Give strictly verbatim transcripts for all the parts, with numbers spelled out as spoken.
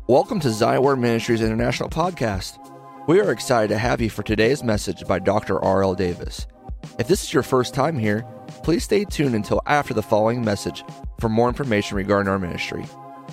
Welcome to Zion Word Ministries International Podcast. We are excited to have you for today's message by Doctor R L Davis. If this is your first time here, please stay tuned until after the following message for more information regarding our ministry.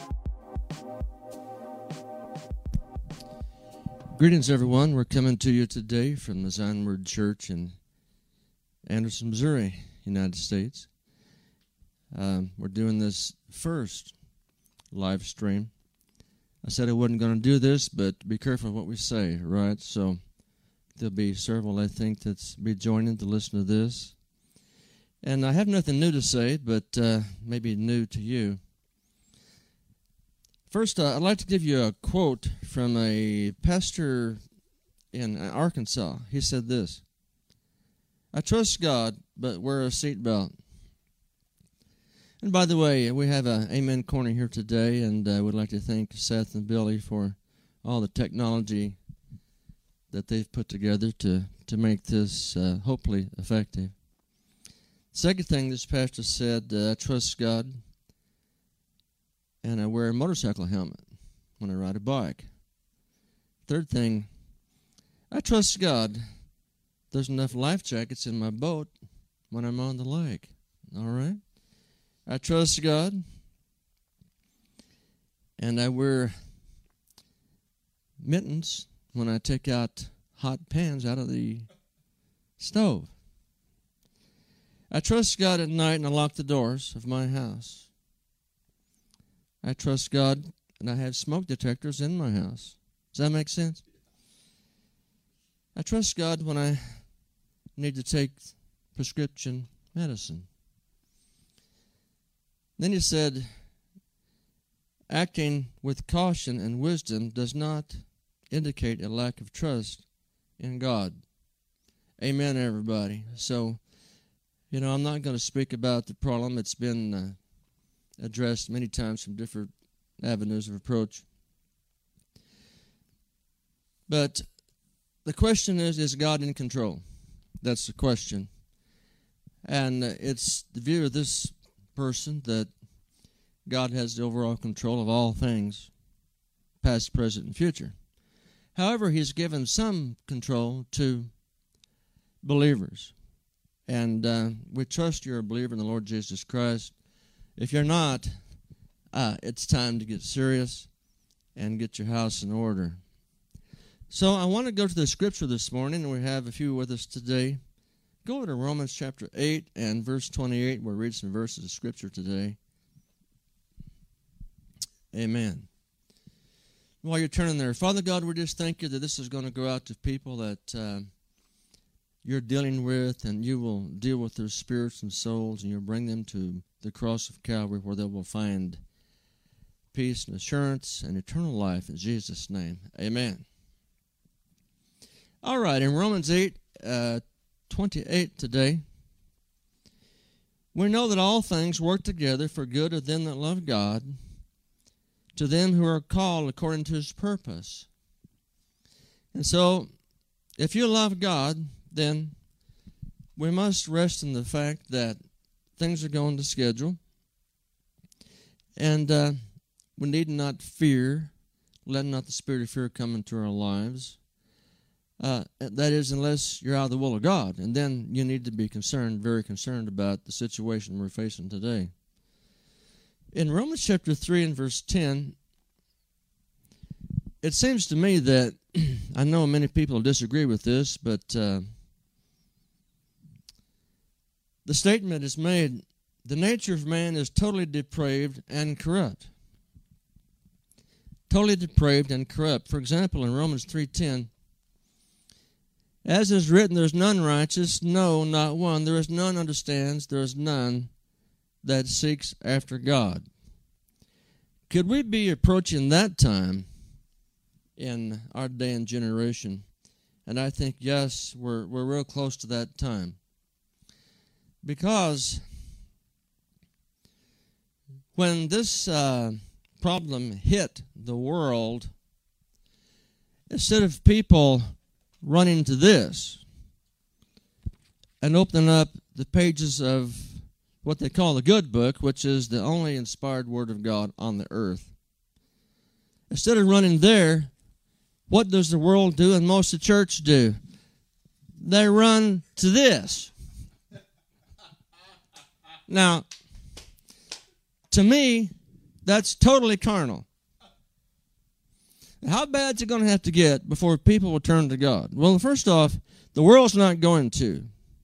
Greetings, everyone. We're coming to you today from the Zion Word Church in Anderson, Missouri, United States. Um, we're doing this first live stream. I said I wasn't going to do this, but be careful what we say, right? So there'll be several, I think, that's be joining to listen to this. And I have nothing new to say, but uh, maybe new to you. First, uh, I'd like to give you a quote from a pastor in Arkansas. He said this: "I trust God, but wear a seatbelt." And by the way, we have an Amen Corner here today, and I uh, would like to thank Seth and Billy for all the technology that they've put together to, to make this uh, hopefully effective. Second thing this pastor said, uh, I trust God, and I wear a motorcycle helmet when I ride a bike. Third thing, I trust God, there's enough life jackets in my boat when I'm on the lake. All right? I trust God, and I wear mittens when I take out hot pans out of the stove. I trust God at night, and I lock the doors of my house. I trust God, and I have smoke detectors in my house. Does that make sense? I trust God when I need to take prescription medicine. Then he said, acting with caution and wisdom does not indicate a lack of trust in God. Amen, everybody. So, you know, I'm not going to speak about the problem. It's been uh, addressed many times from different avenues of approach. But the question is, is God in control? That's the question. And uh, it's the view of this person that God has the overall control of all things, past, present, and future. However, he's given some control to believers. And uh, we trust you're a believer in the Lord Jesus Christ. If you're not, uh, it's time to get serious and get your house in order. So I want to go to the scripture this morning, and we have a few with us today. Go to Romans chapter eight and verse twenty-eight. We'll read some verses of Scripture today. Amen. While you're turning there, Father God, we just thank you that this is going to go out to people that uh, you're dealing with, and you will deal with their spirits and souls, and you'll bring them to the cross of Calvary where they will find peace and assurance and eternal life in Jesus' name. Amen. All right, in Romans eight, uh, twenty-eight today, we know that all things work together for good of them that love God, to them who are called according to his purpose. And so, if you love God, then we must rest in the fact that things are going to schedule, and uh, we need not fear, let not the spirit of fear come into our lives. Uh, that is, unless you're out of the will of God. And then you need to be concerned, very concerned about the situation we're facing today. In Romans chapter three and verse ten, it seems to me that, I know many people disagree with this, but uh, the statement is made, the nature of man is totally depraved and corrupt. Totally depraved and corrupt. For example, in Romans three ten, as is written, there is none righteous, no, not one. There is none understands, there is none that seeks after God. Could we be approaching that time in our day and generation? And I think, yes, we're we're real close to that time. Because when this uh, problem hit the world, instead of people running to this and opening up the pages of what they call the good book, which is the only inspired word of God on the earth, Instead of running there, what does the world do and most of the church do? They run to this. Now, to me, that's totally carnal. How bad is it going to have to get before people will turn to God? Well, first off, the world's not going to.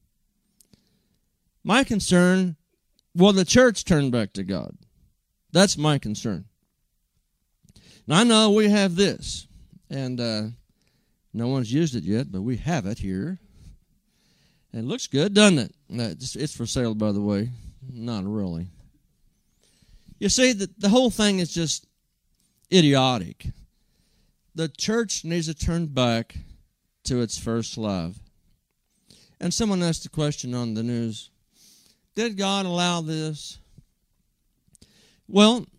My concern, will the church turn back to God? That's my concern. Now, I know we have this, and uh, no one's used it yet, but we have it here. And it looks good, doesn't it? It's, it's for sale, by the way. Not really. You see, the, the whole thing is just idiotic. The church needs to turn back to its first love. And someone asked a question on the news, did God allow this? Well,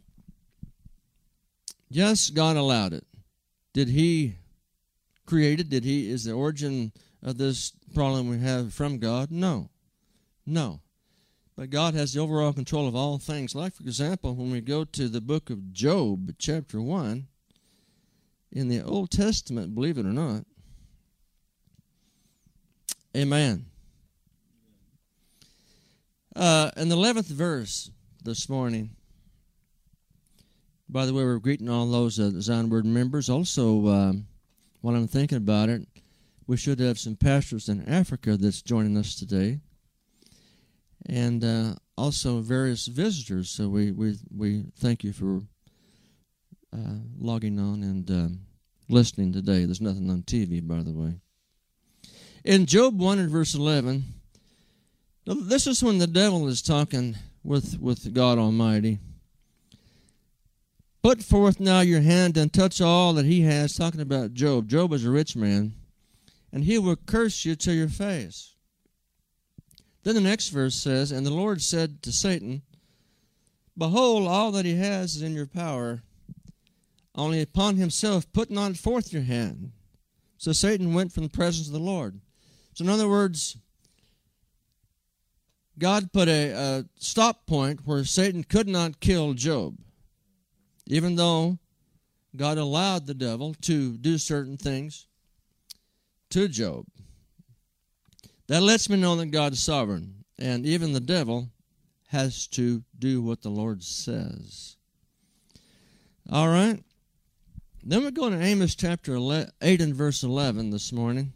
yes, God allowed it. Did He create it? Did He, is the origin of this problem we have from God? No. No. But God has the overall control of all things. Like, for example, when we go to the book of Job, chapter one, in the Old Testament, believe it or not, amen. Uh, in the eleventh verse this morning, by the way, we're greeting all those uh, Zion Word members. Also, um, while I'm thinking about it, we should have some pastors in Africa that's joining us today. And uh, also various visitors. So we, we, we thank you for uh, logging on and um, listening today. There's nothing on T V, by the way. In Job one and verse eleven, this is when the devil is talking with, with God Almighty. Put forth now your hand and touch all that he has, talking about Job. Job is a rich man, and he will curse you to your face. Then the next verse says, and the Lord said to Satan, behold, all that he has is in your power, only upon himself put not forth your hand. So Satan went from the presence of the Lord. So in other words, God put a, a stop point where Satan could not kill Job, even though God allowed the devil to do certain things to Job. That lets me know that God is sovereign, and even the devil has to do what the Lord says. All right. Then we're going to Amos chapter eight and verse eleven this morning.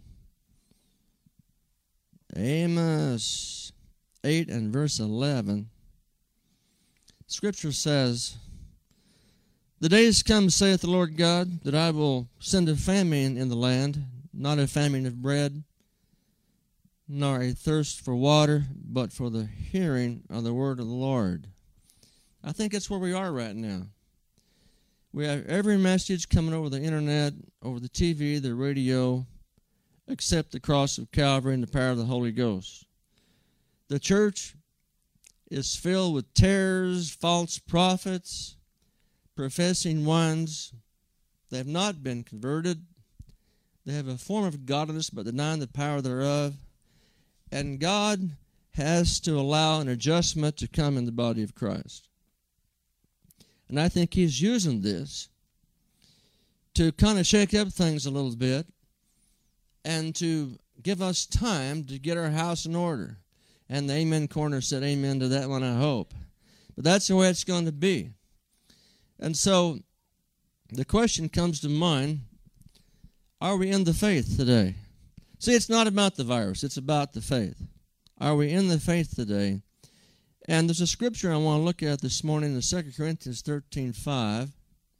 Amos eight and verse eleven. Scripture says, the days come, saith the Lord God, that I will send a famine in the land, not a famine of bread, nor a thirst for water, but for the hearing of the word of the Lord. I think that's where we are right now. We have every message coming over the internet, over the T V, the radio, except the cross of Calvary and the power of the Holy Ghost. The church is filled with tares, false prophets, professing ones. They have not been converted. They have a form of godliness, but denying the power thereof. And God has to allow an adjustment to come in the body of Christ. And I think He's using this to kind of shake up things a little bit and to give us time to get our house in order. And the Amen Corner said amen to that one, I hope. But that's the way it's going to be. And so the question comes to mind, are we in the faith today? See, it's not about the virus. It's about the faith. Are we in the faith today? And there's a scripture I want to look at this morning in Second Corinthians thirteen five.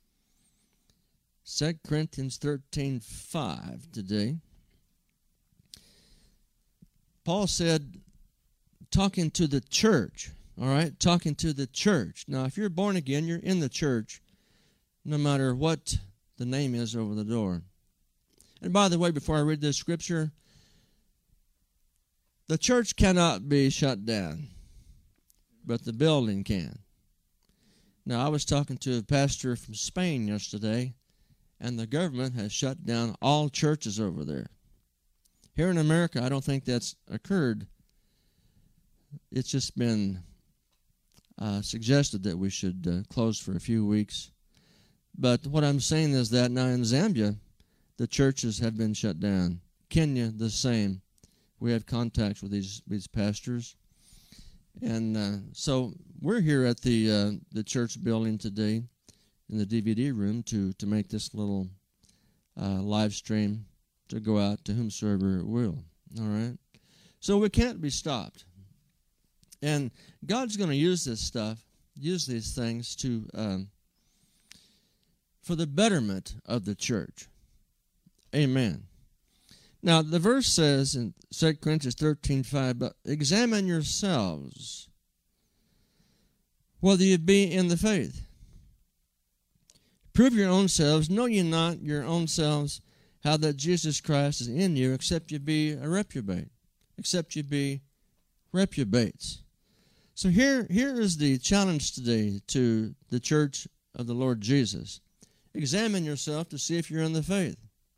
Second Corinthians thirteen five today. Paul said, talking to the church, all right, talking to the church. Now, if you're born again, you're in the church, no matter what the name is over the door. And by the way, before I read this scripture, the church cannot be shut down, but the building can. Now, I was talking to a pastor from Spain yesterday, and the government has shut down all churches over there. Here in America, I don't think that's occurred. It's just been uh, suggested that we should uh, close for a few weeks. But what I'm saying is that now in Zambia, the churches have been shut down. Kenya, the same. We have contacts with these these pastors. And uh, so we're here at the uh, the church building today in the D V D room to, to make this little uh, live stream to go out to whomsoever it will. All right? So we can't be stopped. And God's going to use this stuff, use these things to um, for the betterment of the church. Amen. Now, the verse says in Second Corinthians thirteen five, but examine yourselves whether you be in the faith. Prove your own selves. Know ye not your own selves how that Jesus Christ is in you, except you be a reprobate, except you be reprobates. So here, here is the challenge today to the church of the Lord Jesus. Examine yourself to see if you're in the faith.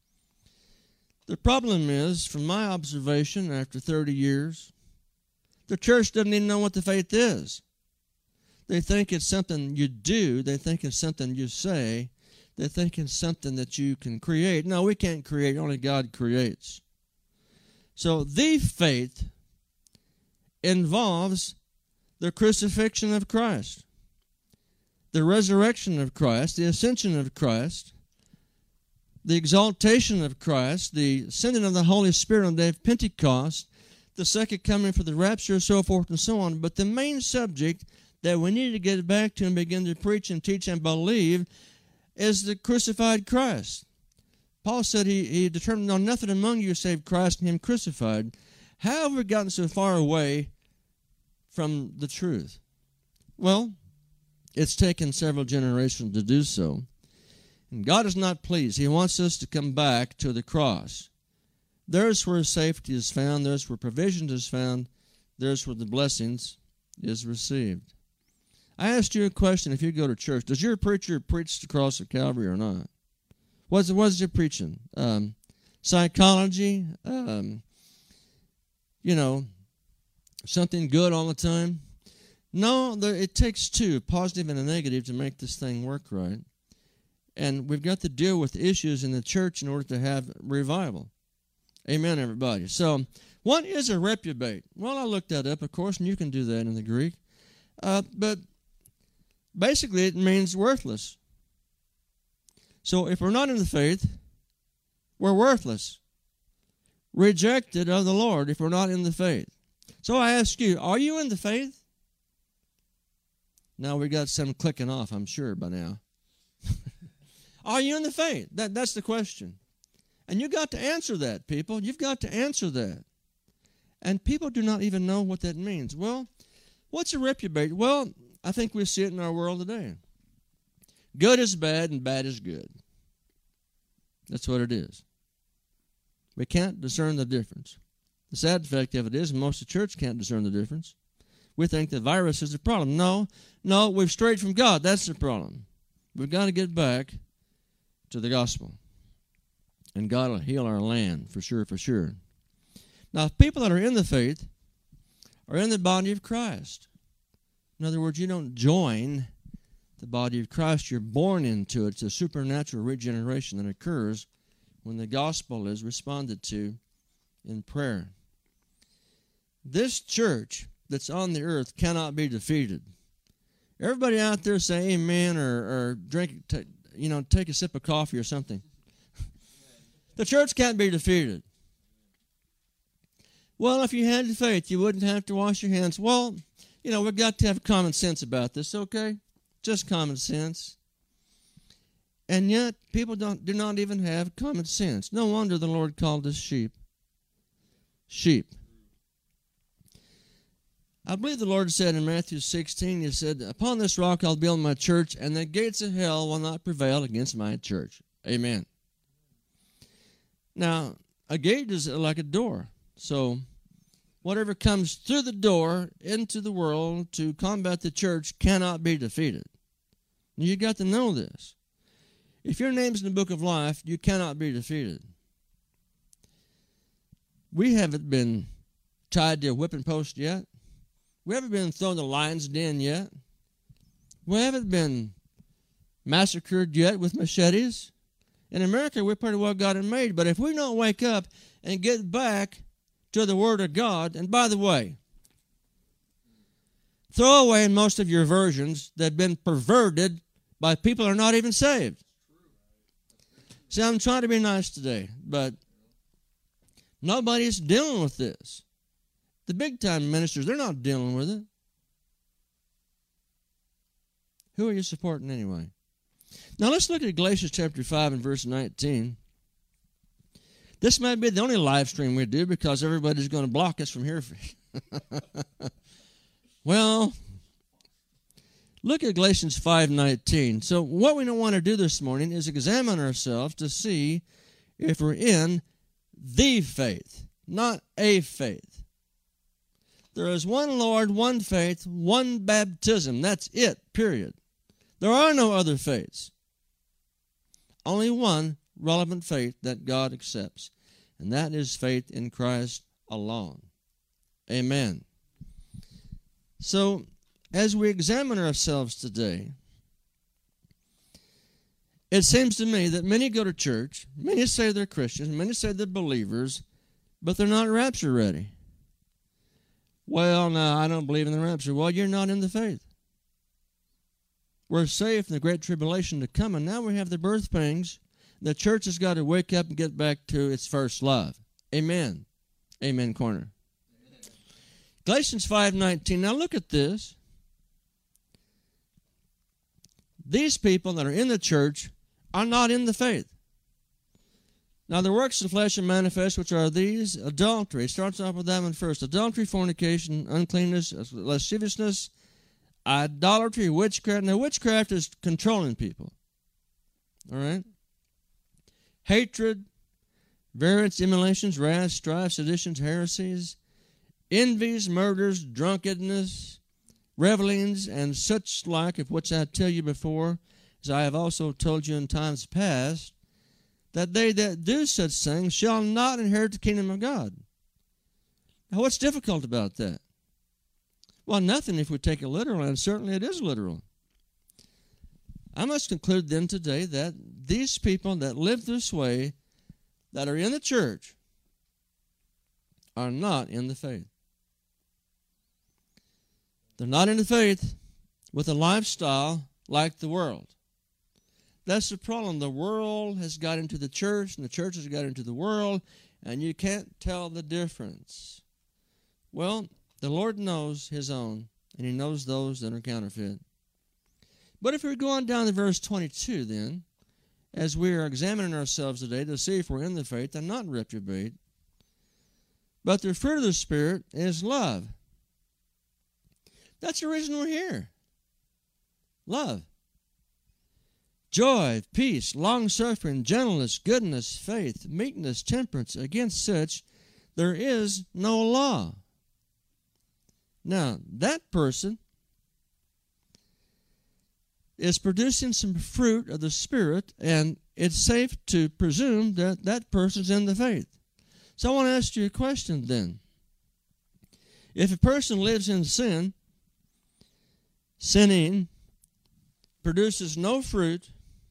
The problem is, from my observation after thirty years, the church doesn't even know what the faith is. They think it's something you do. They think it's something you say. They think it's something that you can create. No, we can't create. Only God creates. So the faith involves the crucifixion of Christ, the resurrection of Christ, the ascension of Christ, the exaltation of Christ, the sending of the Holy Spirit on the day of Pentecost, the second coming for the rapture, so forth and so on. But the main subject that we need to get back to and begin to preach and teach and believe is the crucified Christ. Paul said he, he determined on nothing among you save Christ and him crucified. How have we gotten so far away from the truth? Well, it's taken several generations to do so. And God is not pleased. He wants us to come back to the cross. There's where safety is found. There's where provision is found. There's where the blessings is received. I asked you a question. If you go to church, does your preacher preach the cross of Calvary or not? What's, what's he preaching? Um, psychology? Um, you know, something good all the time? No, there, it takes two, a positive and a negative, to make this thing work right. And we've got to deal with issues in the church in order to have revival. Amen, everybody. So, what is a reprobate? Well, I looked that up, of course, and you can do that in the Greek. Uh, but basically, it means worthless. So, if we're not in the faith, we're worthless. Rejected of the Lord if we're not in the faith. So, I ask you, are you in the faith? Now, we got some clicking off, I'm sure, by now. Are you in the faith? That, that's the question. And you've got to answer that, people. You've got to answer that. And people do not even know what that means. Well, what's a reprobate? Well, I think we see it in our world today. Good is bad and bad is good. That's what it is. We can't discern the difference. The sad fact of it is most of the church can't discern the difference. We think the virus is the problem. No, no, we've strayed from God. That's the problem. We've got to get back to the gospel. And God will heal our land, for sure, for sure. Now, people that are in the faith are in the body of Christ. In other words, you don't join the body of Christ. You're born into it. It's a supernatural regeneration that occurs when the gospel is responded to in prayer. This church that's on the earth cannot be defeated. Everybody out there say amen or, or drink, t- you know, take a sip of coffee or something. The church can't be defeated. Well, if you had faith, you wouldn't have to wash your hands. Well, you know, we've got to have common sense about this, okay? Just common sense. And yet, people don't do not even have common sense. No wonder the Lord called us sheep. Sheep. I believe the Lord said in Matthew sixteen, He said, upon this rock I'll build my church, and the gates of hell will not prevail against my church. Amen. Now, a gate is like a door. So, whatever comes through the door into the world to combat the church cannot be defeated. You got to know this. If your name's in the book of life, you cannot be defeated. We haven't been tied to a whipping post yet. We haven't been thrown to the lion's den yet. We haven't been massacred yet with machetes. In America, we pretty well got it made. But if we don't wake up and get back to the Word of God, and by the way, throw away most of your versions that have been perverted by people who are not even saved. See, I'm trying to be nice today, but nobody's dealing with this. The big-time ministers, they're not dealing with it. Who are you supporting anyway? Now let's look at Galatians chapter five and verse nineteen. This might be the only live stream we do because everybody's going to block us from here. Well, look at Galatians five nineteen. So what we don't want to do this morning is examine ourselves to see if we're in the faith, not a faith. There is one Lord, one faith, one baptism. That's it, period. There are no other faiths. Only one relevant faith that God accepts, and that is faith in Christ alone. Amen. So, as we examine ourselves today, it seems to me that many go to church, many say they're Christians, many say they're believers, but they're not rapture ready. Well, no, I don't believe in the rapture. Well, you're not in the faith. We're saved from the great tribulation to come, and now we have the birth pangs. The church has got to wake up and get back to its first love. Amen. Amen, corner. Amen. Galatians five nineteen. Now look at this. These people that are in the church are not in the faith. Now the works of the flesh are manifest, which are these: adultery. It starts off with that one first. Adultery, fornication, uncleanness, lasciviousness, idolatry, witchcraft. Now witchcraft is controlling people. All right? Hatred, variance, emulations, wrath, strife, seditions, heresies, envies, murders, drunkenness, revelings, and such like, of which I tell you before, as I have also told you in times past, that they that do such things shall not inherit the kingdom of God. Now, what's difficult about that? Well, nothing if we take it literal, and certainly it is literal. I must conclude then today that these people that live this way, that are in the church, are not in the faith. They're not in the faith with a lifestyle like the world. That's the problem. The world has got into the church, and the church has got into the world, and you can't tell the difference. Well, the Lord knows His own, and He knows those that are counterfeit. But if we're going down to verse twenty-two then, as we are examining ourselves today to see if we're in the faith and not reprobate, but the fruit of the Spirit is love. That's the reason we're here. Love. Joy, peace, long-suffering, gentleness, goodness, faith, meekness, temperance. Against such there is no law. Now, that person is producing some fruit of the Spirit, and it's safe to presume that that person's in the faith. So I want to ask you a question then. If a person lives in sin, sinning, produces no fruit,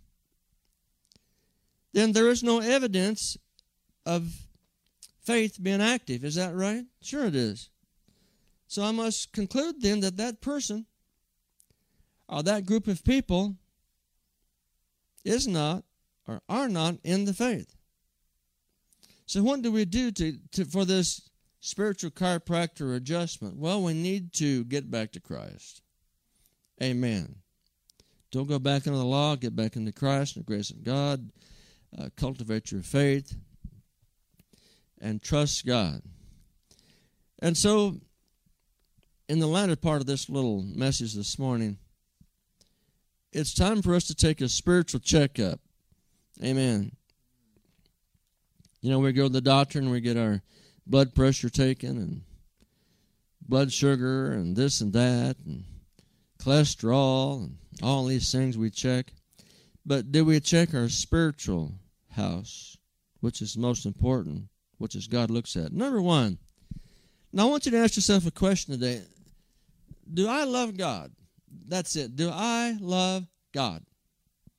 then there is no evidence of faith being active. Is that right? Sure it is. So I must conclude then that that person or that group of people is not or are not in the faith. So what do we do to, to for this spiritual chiropractor adjustment? Well, we need to get back to Christ. Amen. Don't go back into the law. Get back into Christ and the grace of God. Uh, cultivate your faith and trust God. And so, in the latter part of this little message this morning, it's time for us to take a spiritual checkup. Amen. You know, we go to the doctor and we get our blood pressure taken and blood sugar and this and that and cholesterol and all these things we check. But do we check our spiritual house, which is most important, which is God looks at? Number one, now I want you to ask yourself a question today. Do I love God? That's it. Do I love God?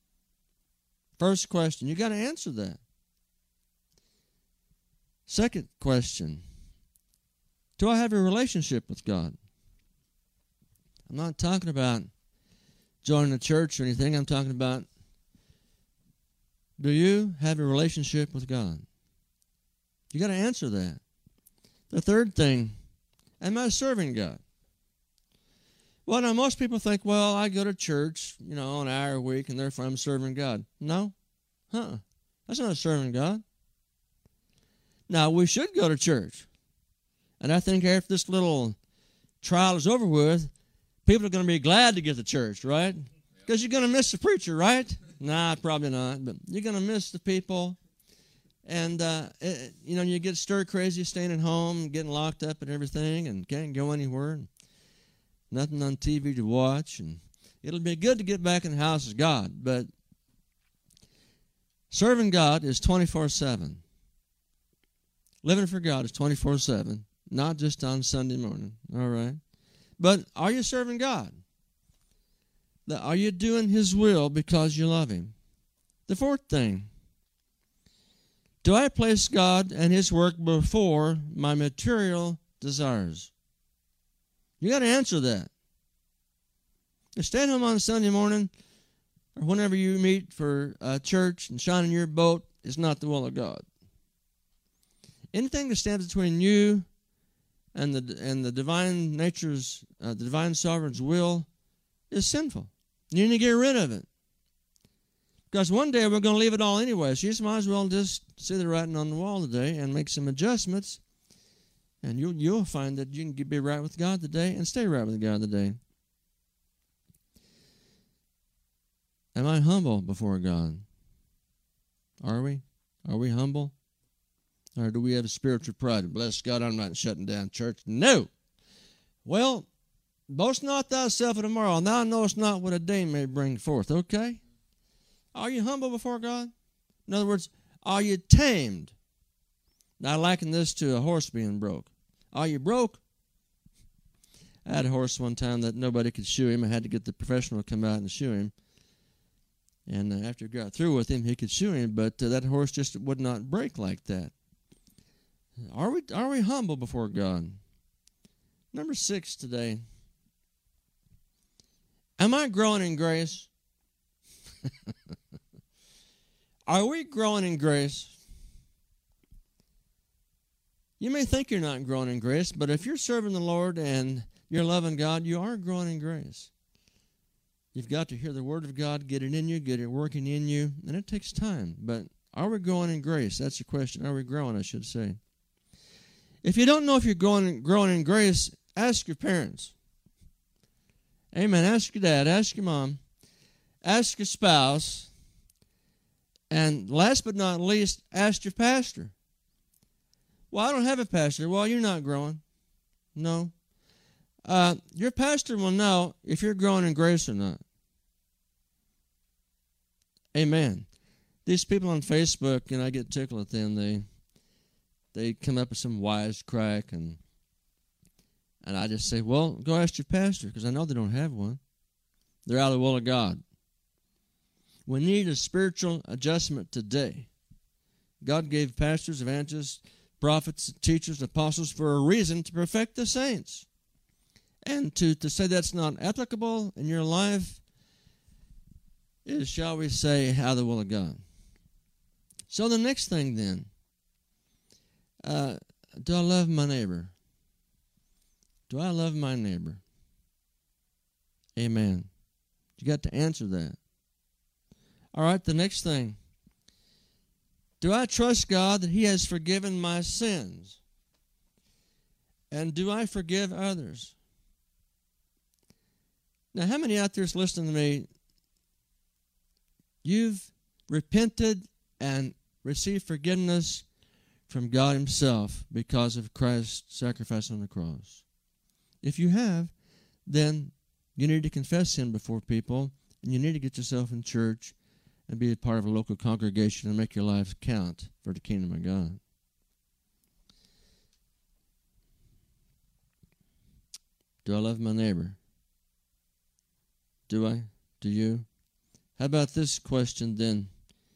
First question, you got to answer that. Second question, do I have a relationship with God? I'm not talking about joining a church or anything. I'm talking about, do you have a relationship with God? You got to answer that. The third thing, am I serving God? Well, now most people think, well, I go to church, you know, an hour a week, and therefore I'm serving God. No. Uh-uh. That's not serving God. Now, we should go to church. And I think after this little trial is over with, people are going to be glad to get to church, right? Because you're going to miss the preacher, right? Nah, probably not. But you're going to miss the people. And, uh, it, you know, you get stir crazy staying at home, getting locked up and everything, and can't go anywhere. Nothing on T V to watch. And it'll be good to get back in the house of God. But serving God is twenty-four seven. Living for God is twenty-four seven, not just on Sunday morning, all right? But are you serving God? Are you doing His will because you love Him? The fourth thing, do I place God and His work before my material desires? You got to answer that. You stay at home on Sunday morning or whenever you meet for uh, church and shining your boat is not the will of God. Anything that stands between you and the and the divine nature's, uh, the divine sovereign's will is sinful. You need to get rid of it. Because one day we're going to leave it all anyway, so you just might as well just see the writing on the wall today and make some adjustments, and you'll, you'll find that you can be right with God today and stay right with God today. Am I humble before God? Are we? Are we humble? Or do we have a spiritual pride? Bless God, I'm not shutting down church. No. Well, boast not thyself of tomorrow, and thou knowest not what a day may bring forth, okay? Are you humble before God? In other words, are you tamed? Now, I liken this to a horse being broke. Are you broke? I had a horse one time that nobody could shoe him. I had to get the professional to come out and shoe him. And uh, after I got through with him, he could shoe him, but uh, that horse just would not break like that. Are we are we humble before God? Number six today. Am I growing in grace? Are we growing in grace? You may think you're not growing in grace, but if you're serving the Lord and you're loving God, you are growing in grace. You've got to hear the Word of God, get it in you, get it working in you, and it takes time. But are we growing in grace? That's the question. Are we growing, I should say. If you don't know if you're growing, growing in grace, ask your parents. Amen. Ask your dad. Ask your mom. Ask your spouse. And last but not least, ask your pastor. Well, I don't have a pastor. Well, you're not growing. No. Uh, your pastor will know if you're growing in grace or not. Amen. These people on Facebook, and I get tickled at them, they they come up with some wisecrack, and and I just say, well, go ask your pastor, because I know they don't have one. They're out of the will of God. We need a spiritual adjustment today. God gave pastors, evangelists, prophets, teachers, apostles for a reason to perfect the saints. And to, to say that's not applicable in your life is, shall we say, out of the will of God. So the next thing then, uh, do I love my neighbor? Do I love my neighbor? Amen. You got to answer that. All right, the next thing. Do I trust God that He has forgiven my sins? And do I forgive others? Now, how many out there is listening to me, you've repented and received forgiveness from God Himself because of Christ's sacrifice on the cross? If you have, then you need to confess Him before people, and you need to get yourself in church and be a part of a local congregation and make your lives count for the kingdom of God. Do I love my neighbor? Do I? Do you? How about this question then?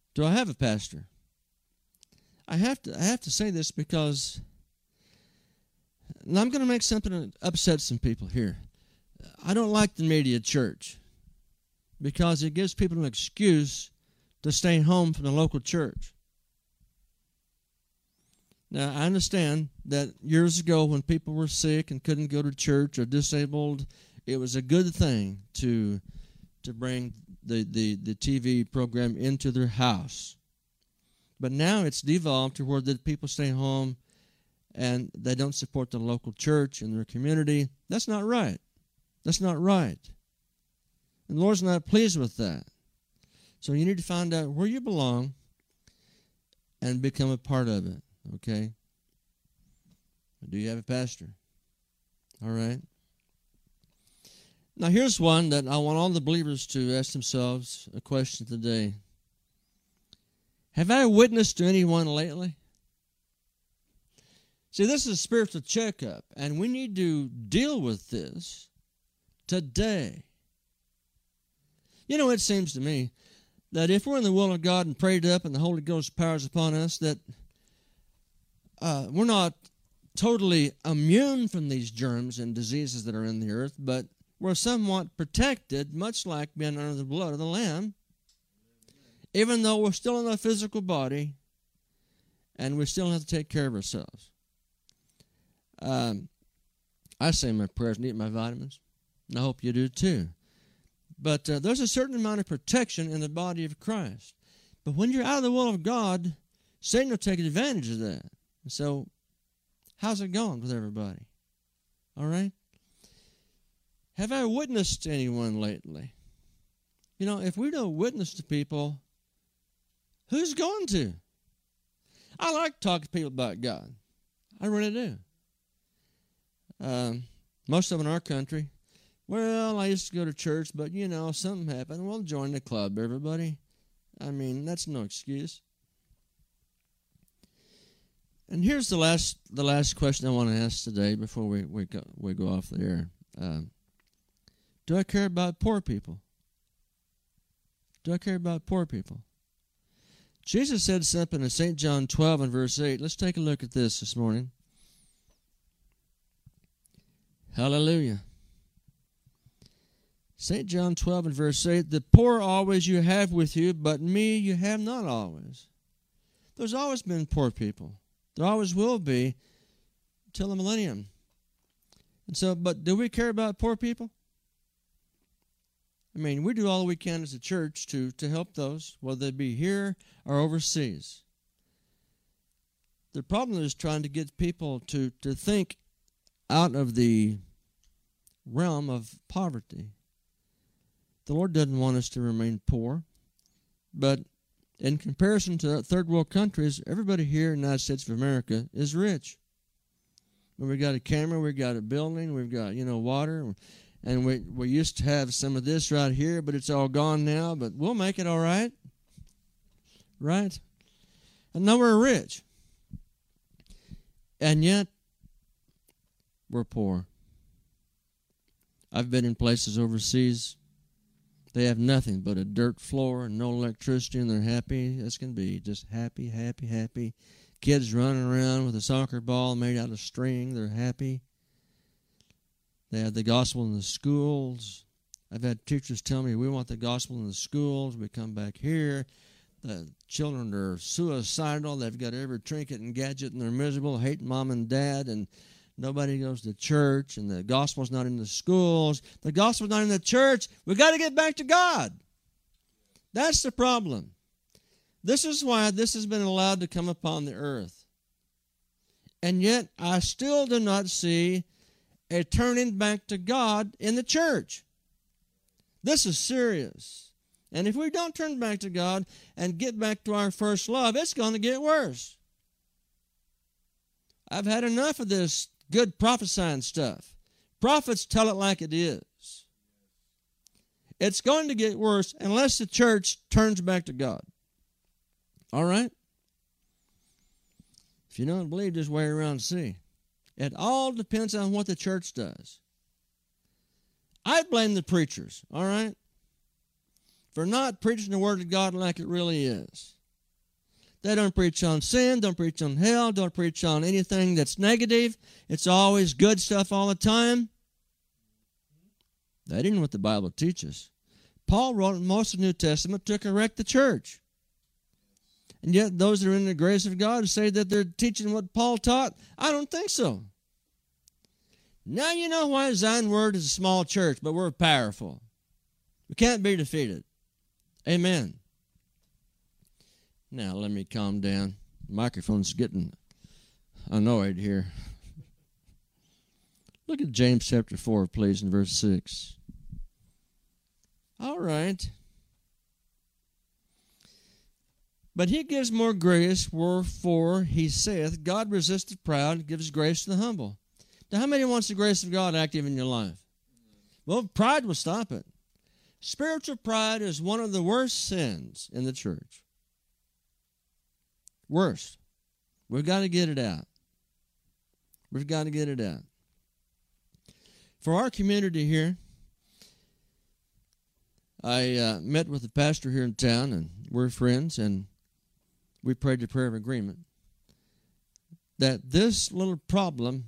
Do I have a pastor? I have to I have to say this because, and I'm going to make something that upsets some people here. I don't like the media church because it gives people an excuse to stay home from the local church. Now, I understand that years ago when people were sick and couldn't go to church or disabled, it was a good thing to to bring the, the, the T V program into their house. But now it's devolved to where the people stay home and they don't support the local church in their community. That's not right. That's not right. And the Lord's not pleased with that. So you need to find out where you belong and become a part of it, okay? Do you have a pastor? All right. Now here's one that I want all the believers to ask themselves a question today. Have I witnessed to anyone lately? See, this is a spiritual checkup, and we need to deal with this today. You know, it seems to me that if we're in the will of God and prayed up and the Holy Ghost powers upon us, that uh, we're not totally immune from these germs and diseases that are in the earth, but we're somewhat protected, much like being under the blood of the Lamb, even though we're still in a physical body and we still have to take care of ourselves. Um, I say my prayers and eat my vitamins, and I hope you do too. But uh, there's a certain amount of protection in the body of Christ. But when you're out of the will of God, Satan will take advantage of that. And so, how's it going with everybody? All right? Have I witnessed to anyone lately? You know, if we don't witness to people, who's going to? I like to talk to people about God. I really do. Um, most of them in our country, well, I used to go to church, but, you know, something happened. Well, join the club, everybody. I mean, that's no excuse. And here's the last the last question I want to ask today before we, we, go, we go off the air. Um, do I care about poor people? Do I care about poor people? Jesus said something in Saint John twelve and verse eight. Let's take a look at this this morning. Hallelujah. Saint John twelve and verse eight, the poor always you have with you, but me you have not always. There's always been poor people. There always will be till the millennium. And so, but do we care about poor people? I mean, we do all we can as a church to, to help those, whether they be here or overseas. The problem is trying to get people to, to think out of the realm of poverty. The Lord doesn't want us to remain poor, but in comparison to third world countries, everybody here in the United States of America is rich. We've got a camera, we've got a building, we've got, you know, water, and we we used to have some of this right here, but it's all gone now, but we'll make it all right. Right? And now we're rich. And yet, we're poor. I've been in places overseas. They have nothing but a dirt floor and no electricity, and they're happy as can be. Just happy, happy, happy. Kids running around with a soccer ball made out of string. They're happy. They have the gospel in the schools. I've had teachers tell me, we want the gospel in the schools. We come back here. The children are suicidal. They've got every trinket and gadget, and they're miserable, hate mom and dad, and nobody goes to church, and the gospel's not in the schools. The gospel's not in the church. We've got to get back to God. That's the problem. This is why this has been allowed to come upon the earth. And yet, I still do not see a turning back to God in the church. This is serious. And if we don't turn back to God and get back to our first love, it's going to get worse. I've had enough of this good prophesying stuff. Prophets tell it like it is. It's going to get worse unless the church turns back to God. All right? If you don't believe, just wait around and see. It all depends on what the church does. I blame the preachers, all right, for not preaching the Word of God like it really is. They don't preach on sin, don't preach on hell, don't preach on anything that's negative. It's always good stuff all the time. That isn't what the Bible teaches. Paul wrote most of the New Testament to correct the church. And yet those that are in the grace of God say that they're teaching what Paul taught. I don't think so. Now you know why Zion Word is a small church, but we're powerful. We can't be defeated. Amen. Now let me calm down. The microphone's getting annoyed here. Look at James chapter four, please, in verse six. All right. But he gives more grace, wherefore he saith, God resisteth the proud, gives grace to the humble. Now, how many wants the grace of God active in your life? Well, pride will stop it. Spiritual pride is one of the worst sins in the church. Worst. We've got to get it out. We've got to get it out. For our community here, I uh, met with the pastor here in town, and we're friends, and we prayed the prayer of agreement that this little problem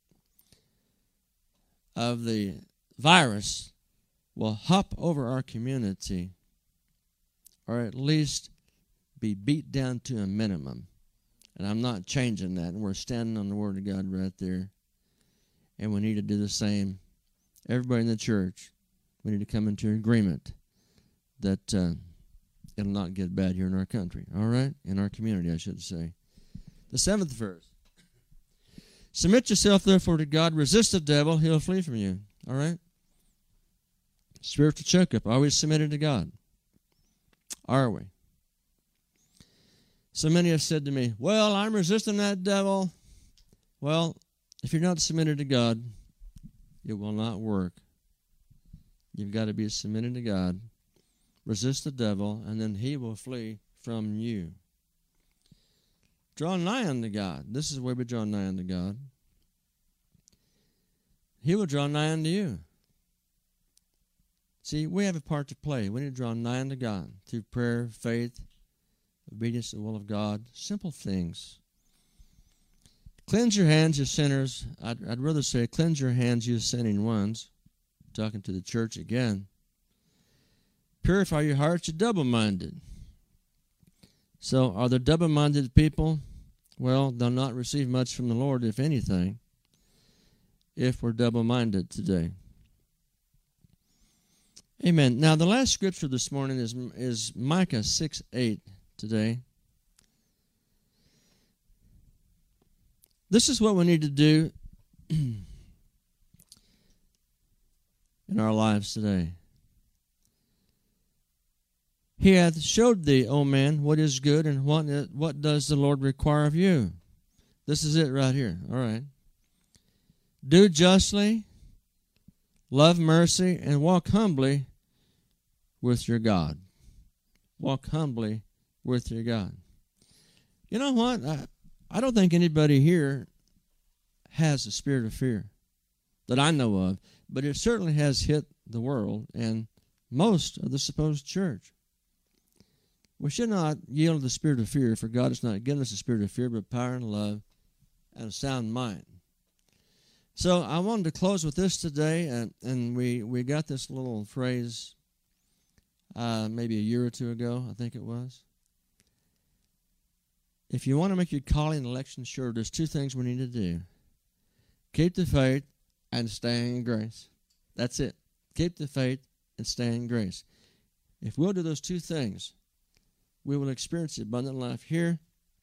of the virus will hop over our community, or at least be beat down to a minimum. And I'm not changing that. And we're standing on the Word of God right there. And we need to do the same. Everybody in the church, we need to come into agreement that uh, it'll not get bad here in our country. All right? In our community, I should say. The seventh verse. Submit yourself, therefore, to God. Resist the devil. He'll flee from you. All right? Spiritual checkup. Are we submitted to God? Are we? So many have said to me, well, I'm resisting that devil. Well, if you're not submitted to God, it will not work. You've got to be submitted to God. Resist the devil, and then he will flee from you. Draw nigh unto God. This is where we draw nigh unto God. He will draw nigh unto you. See, we have a part to play. We need to draw nigh unto God through prayer, faith, obedience to the will of God. Simple things. Cleanse your hands, you sinners. I'd, I'd rather say, cleanse your hands, you sinning ones. I'm talking to the church again. Purify your hearts, you double-minded. So, are there double-minded people? Well, they'll not receive much from the Lord, if anything, if we're double-minded today. Amen. Now, the last scripture this morning is, is Micah six eight today. This is what we need to do in our lives today. He hath showed thee, O man, what is good, and what, what does the Lord require of you. This is it right here. All right. Do justly, love mercy, and walk humbly with your God. Walk humbly with your God. You know what? I, I don't think anybody here has a spirit of fear that I know of, but it certainly has hit the world and most of the supposed church. We should not yield to the spirit of fear, for God has not given us a spirit of fear, but power and love and a sound mind. So I wanted to close with this today, and, and we, we got this little phrase uh, maybe a year or two ago, I think it was. If you want to make your calling and election sure, there's two things we need to do. Keep the faith and stay in grace. That's it. Keep the faith and stay in grace. If we'll do those two things, we will experience the abundant life here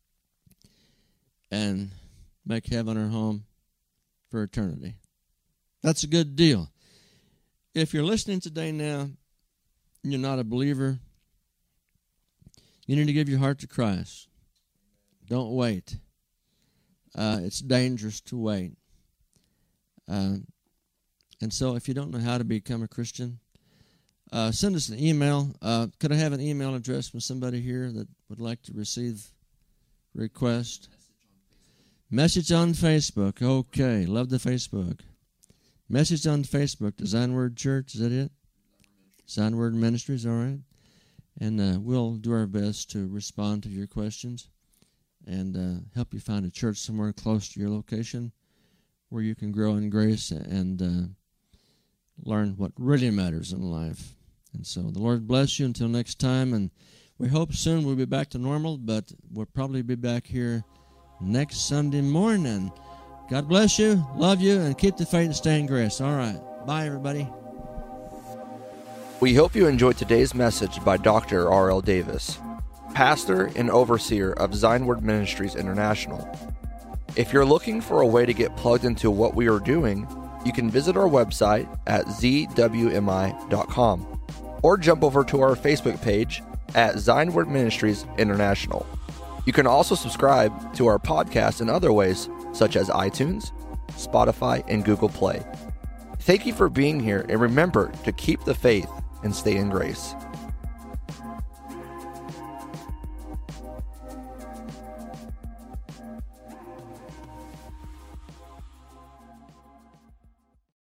and make heaven our home for eternity. That's a good deal. If you're listening today now and you're not a believer, you need to give your heart to Christ. Don't wait. Uh, it's dangerous to wait. Uh, and so if you don't know how to become a Christian, uh, send us an email. Uh, could I have an email address from somebody here that would like to receive a request? Message on Facebook. Okay, love the Facebook. Message on Facebook, Design Word Church, is that it? Design Word Ministries, all right. And uh, we'll do our best to respond to your questions. and uh, help you find a church somewhere close to your location where you can grow in grace and uh, learn what really matters in life. And so the Lord bless you until next time, and we hope soon we'll be back to normal, but we'll probably be back here next Sunday morning. God bless you, love you, and keep the faith and stay in grace. All right. Bye, everybody. We hope you enjoyed today's message by Doctor R L Davis, pastor and overseer of Zion Word Ministries International. If you're looking for a way to get plugged into what we are doing, you can visit our website at z w m i dot com or jump over to our Facebook page at Zion Word Ministries International. You can also subscribe to our podcast in other ways, such as iTunes, Spotify, and Google Play. Thank you for being here, and remember to keep the faith and stay in grace.